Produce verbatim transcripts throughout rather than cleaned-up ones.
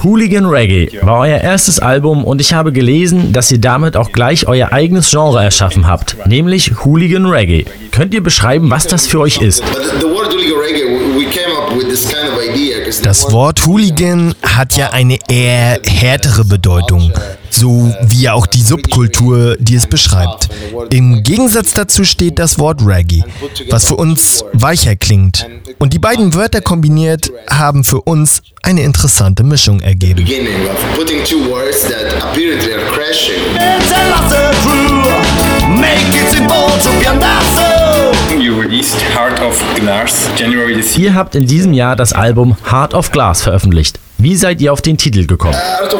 Hooligan Reggae war euer erstes Album und ich habe gelesen, dass ihr damit auch gleich euer eigenes Genre erschaffen habt, nämlich Hooligan Reggae. Könnt ihr beschreiben, was das für euch ist? Das Wort Hooligan hat ja eine eher härtere Bedeutung, so wie ja auch die Subkultur, die es beschreibt. Im Gegensatz dazu steht das Wort Reggae, was für uns weicher klingt. Und die beiden Wörter kombiniert haben für uns eine interessante Mischung ergeben. Ihr habt in diesem Jahr das Album Heart of Glass veröffentlicht. Wie seid ihr auf den Titel gekommen?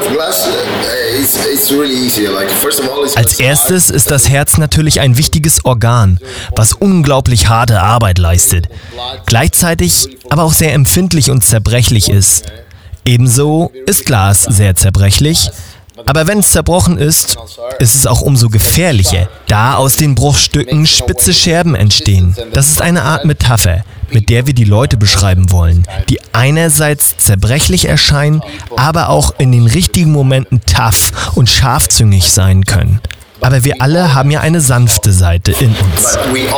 Als erstes ist das Herz natürlich ein wichtiges Organ, was unglaublich harte Arbeit leistet, gleichzeitig aber auch sehr empfindlich und zerbrechlich ist. Ebenso ist Glas sehr zerbrechlich, aber wenn es zerbrochen ist, ist es auch umso gefährlicher, da aus den Bruchstücken spitze Scherben entstehen. Das ist eine Art Metapher, mit der wir die Leute beschreiben wollen, die einerseits zerbrechlich erscheinen, aber auch in den richtigen Momenten tough und scharfzüngig sein können. Aber wir alle haben ja eine sanfte Seite in uns.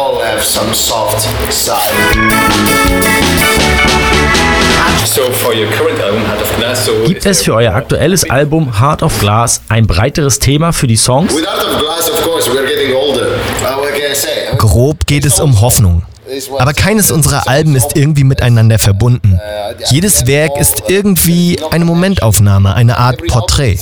Gibt es für euer aktuelles Album Heart of Glass ein breiteres Thema für die Songs? Grob geht es um Hoffnung. Aber keines unserer Alben ist irgendwie miteinander verbunden. Jedes Werk ist irgendwie eine Momentaufnahme, eine Art Porträt.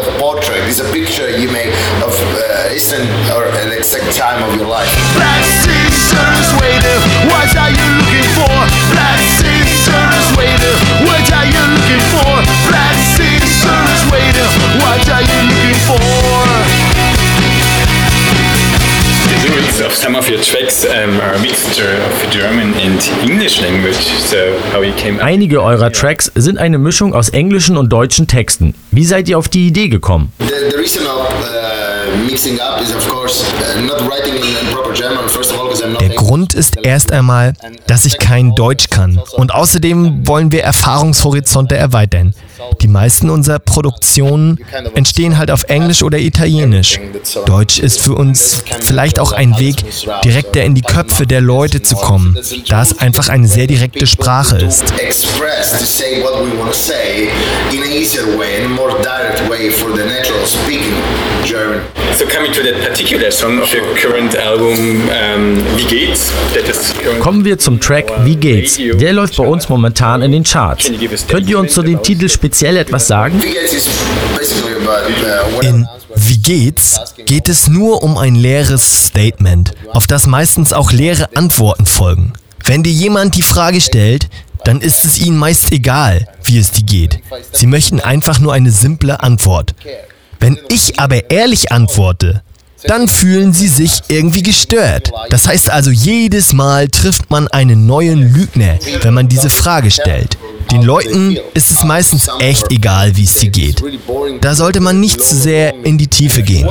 Some of your tracks um, are a mixture of German and English language. So how you came Einige eurer Tracks sind eine Mischung aus englischen und deutschen Texten. Wie seid ihr auf die Idee gekommen? The, the reason of uh, mixing up is of course uh, not writing in proper German. First of all, because I'm not. Der Grund ist erst einmal, dass ich kein Deutsch kann. Und außerdem wollen wir Erfahrungshorizonte erweitern. Die meisten unserer Produktionen entstehen halt auf Englisch oder Italienisch. Deutsch ist für uns vielleicht auch ein Weg, direkter in die Köpfe der Leute zu kommen, da es einfach eine sehr direkte Sprache ist. So coming to that particular song of your current album, um, Wie geht's? Kommen wir zum Track Wie geht's? Der läuft bei uns momentan in den Charts. Könnt ihr uns zu dem Titel speziell etwas sagen? In Wie geht's? Geht es nur um ein leeres Statement, auf das meistens auch leere Antworten folgen. Wenn dir jemand die Frage stellt, dann ist es ihnen meist egal, wie es dir geht. Sie möchten einfach nur eine simple Antwort. Wenn ich aber ehrlich antworte, dann fühlen sie sich irgendwie gestört. Das heißt also, jedes Mal trifft man einen neuen Lügner, wenn man diese Frage stellt. Den Leuten ist es meistens echt egal, wie es dir geht. Da sollte man nicht zu sehr in die Tiefe gehen.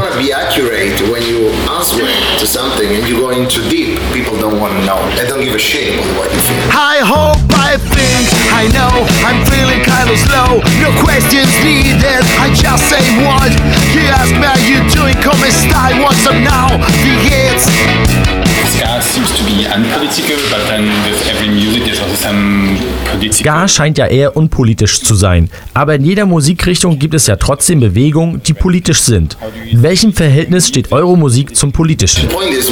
I hope, I think, I know, I'm feeling kind of slow. No questions needed, I just say what you ask me, how you doing, come style, what's up now, wie geht's? Ska seems to be unpolitical, but then with every music there's also some political. Ska scheint ja eher unpolitisch zu sein, aber in jeder Musikrichtung gibt es ja trotzdem Bewegungen, die politisch sind. In welchem Verhältnis steht eure Musik zum Politischen?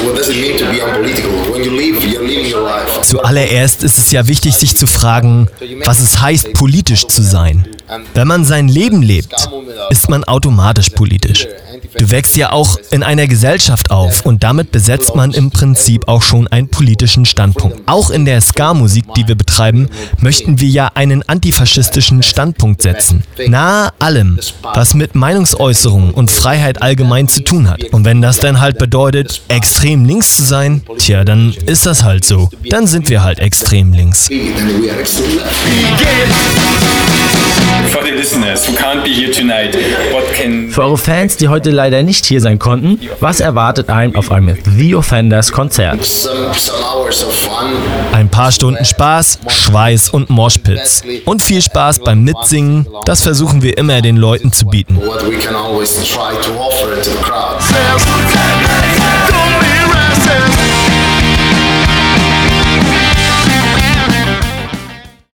Zuallererst ist es ja wichtig, sich zu fragen, was es heißt, politisch zu sein. Wenn man sein Leben lebt, ist man automatisch politisch. Du wächst ja auch in einer Gesellschaft auf und damit besetzt man im Prinzip auch schon einen politischen Standpunkt. Auch in der Ska-Musik, die wir betreiben, möchten wir ja einen antifaschistischen Standpunkt setzen. Nahe allem, was mit Meinungsäußerung und Freiheit allgemein zu tun hat. Und wenn das dann halt bedeutet, extrem links zu sein, tja, dann ist das halt so. Dann sind wir halt extrem links. Wie geht's? Für eure Fans, die heute leider nicht hier sein konnten, was erwartet einen auf einem The Offenders Konzert? Ein paar Stunden Spaß, Schweiß und Moshpits. Und viel Spaß beim Mitsingen, das versuchen wir immer den Leuten zu bieten. What we can always try to offer to the crowd.